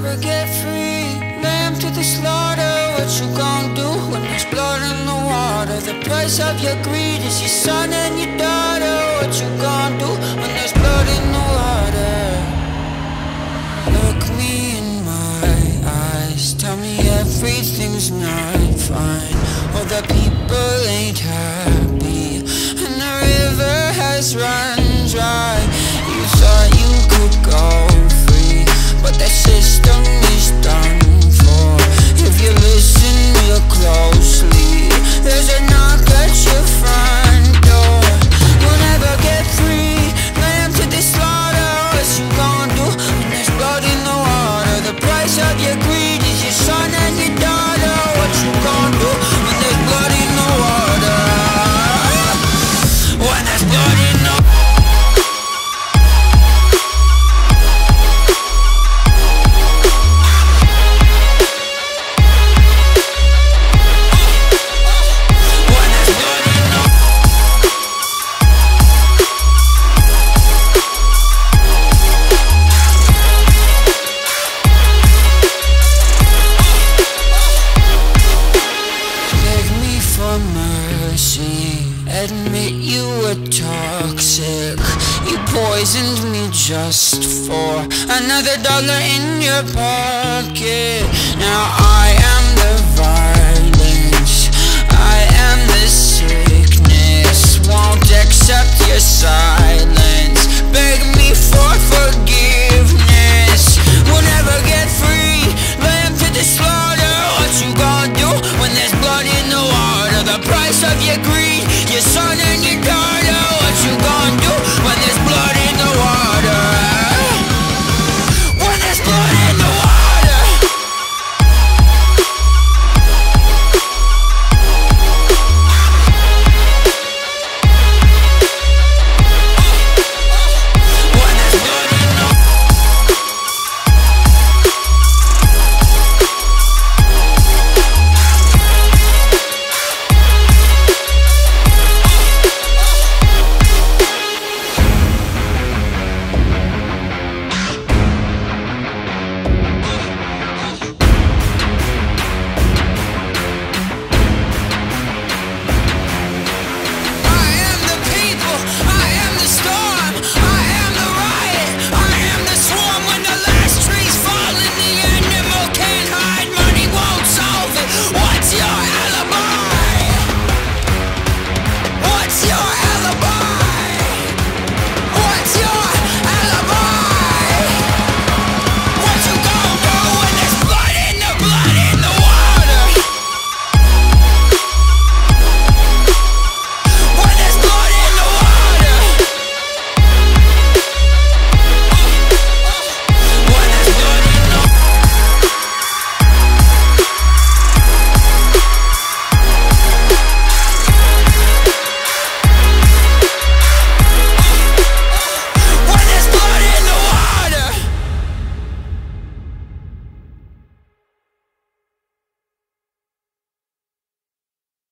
never get free. Lamb to the slaughter, what you gon' do when there's blood in the water? The price of your greed is your son and your daughter. What you gon' do when there's blood in the water? Look me in my eyes, tell me everything's not fine. All the people ain't happy, and the river has run dry. You thought you could go free, but the system is done for. If you listen real closely, there's a knock at your front door. You'll never get free. Lamb to the slaughter, what you gon' do when there's blood in the water? The price of your greed is your son and your daughter. What you gon' do when there's blood in the water? When there's blood in the water. Admit you were toxic. You poisoned me just for another dollar in your pocket. Now I am the violence, I am the sickness. Won't accept your silence, beg me for forgiveness.